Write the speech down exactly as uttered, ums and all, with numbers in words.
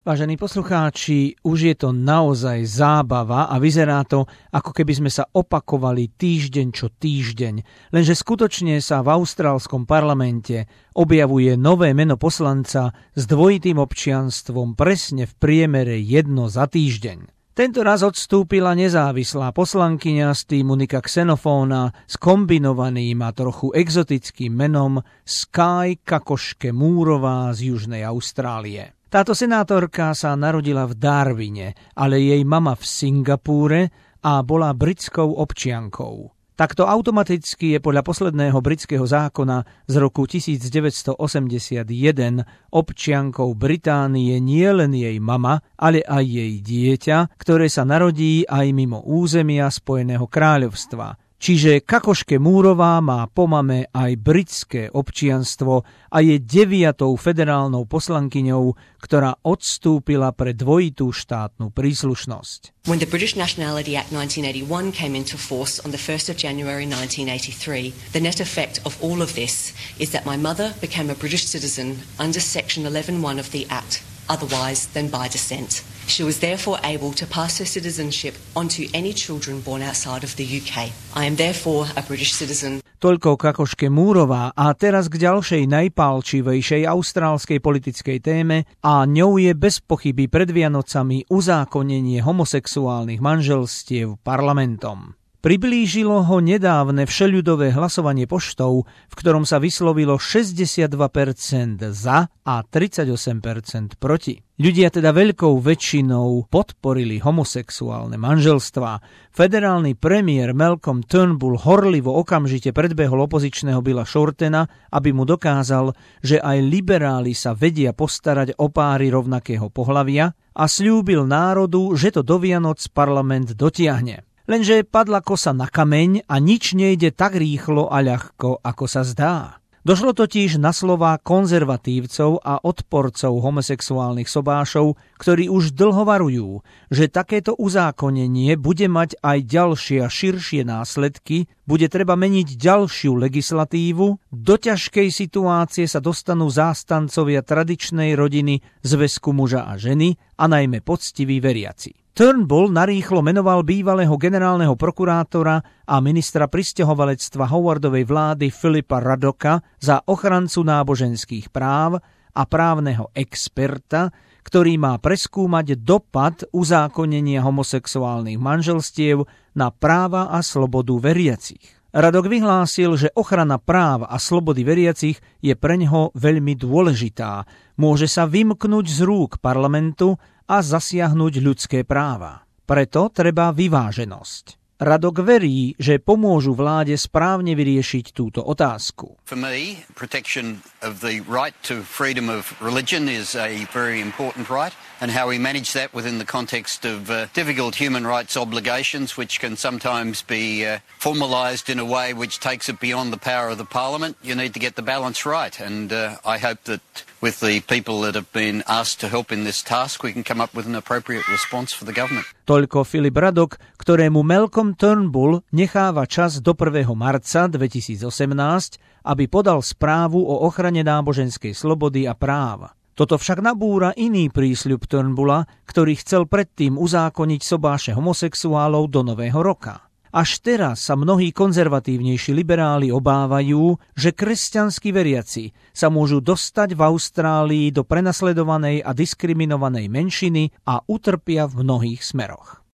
Vážení poslucháči, už je to naozaj zábava a vyzerá to, ako keby sme sa opakovali týždeň čo týždeň. Lenže skutočne sa v austrálskom parlamente objavuje nové meno poslanca s dvojitým občianstvom presne v priemere jedno za týždeň. Tento raz odstúpila nezávislá poslankyňa z týmu Nika Xenofóna s kombinovaným a trochu exotickým menom Sky Kakoške Múrová z Južnej Austrálie. Táto senátorka sa narodila v Darwine, ale jej mama v Singapúre a bola britskou občiankou. Takto automaticky je podľa posledného britského zákona z roku devätnásťstoosemdesiatjeden občiankou Británie nielen jej mama, ale aj jej dieťa, ktoré sa narodí aj mimo územia Spojeného kráľovstva. Čiže Kakoške Múrová má po mame aj britské občianstvo a je deviatou federálnou poslankyňou, ktorá odstúpila pre dvojitú štátnu príslušnosť. When the British Nationality Act nineteen eighty-one came into force on the first of January nineteen eighty-three, the net effect of all of this is that my mother became a British citizen under Section eleven point one of the Act, otherwise than by descent. She was therefore able to pass her citizenship onto any children born outside of the U K. I am therefore a British citizen. Toľko Kakoške Múrová a teraz k ďalšej najpálčivejšej austrálskej politickej téme a ňou je bez pochyby pred Vianocami uzákonenie homosexuálnych manželstiev parlamentom. Priblížilo ho nedávne všeľudové hlasovanie poštou, v ktorom sa vyslovilo šesťdesiatdva percent za a tridsaťosem percent proti. Ľudia teda veľkou väčšinou podporili homosexuálne manželstvá. Federálny premiér Malcolm Turnbull horlivo okamžite predbehol opozičného Billa Shortena, aby mu dokázal, že aj liberáli sa vedia postarať o páry rovnakého pohlavia a sľúbil národu, že to do Vianoc parlament dotiahne. Lenže padla kosa na kameň a nič nejde tak rýchlo a ľahko, ako sa zdá. Došlo totiž na slová konzervatívcov a odporcov homosexuálnych sobášov, ktorí už dlho varujú, že takéto uzákonenie bude mať aj ďalšie a širšie následky, bude treba meniť ďalšiu legislatívu, do ťažkej situácie sa dostanú zástancovia tradičnej rodiny, zväzku muža a ženy a najmä poctiví veriaci. Turnbull narýchlo menoval bývalého generálneho prokurátora a ministra prisťahovalectva Howardovej vlády Philipa Radoka za ochrancu náboženských práv a právneho experta, ktorý má preskúmať dopad uzákonenia homosexuálnych manželstiev na práva a slobodu veriacich. Radok vyhlásil, že ochrana práv a slobody veriacich je preňho veľmi dôležitá. Môže sa vymknúť z rúk parlamentu a zasiahnuť ľudské práva. Preto treba vyváženosť. Radok verí, že pomôžu vláde správne vyriešiť túto otázku. For me, protection of the right to freedom of religion is a very important right, and how we manage that within the context of uh, difficult human rights obligations, which can sometimes be uh, formalised in a way which takes it beyond the power of the parliament. You need to get the balance right, and uh, I hope that with the people that have been asked to help in this task, we can come up with an appropriate response for the government. Toľko Philip Radok, ktorému Malcolm Turnbull necháva čas do prvého marca dvetisícosemnásť, aby podal správu o ochrane náboženskej slobody a práva. Toto však nabúra iný prísľub Turnbulla, ktorý chcel predtým uzákoniť sobáše homosexuálov do nového roka. Až teraz sa mnohí konzervatívnejší liberáli obávajú, že kresťanskí veriaci sa môžu dostať v Austrálii do prenasledovanej a diskriminovanej menšiny a utrpia v mnohých smeroch.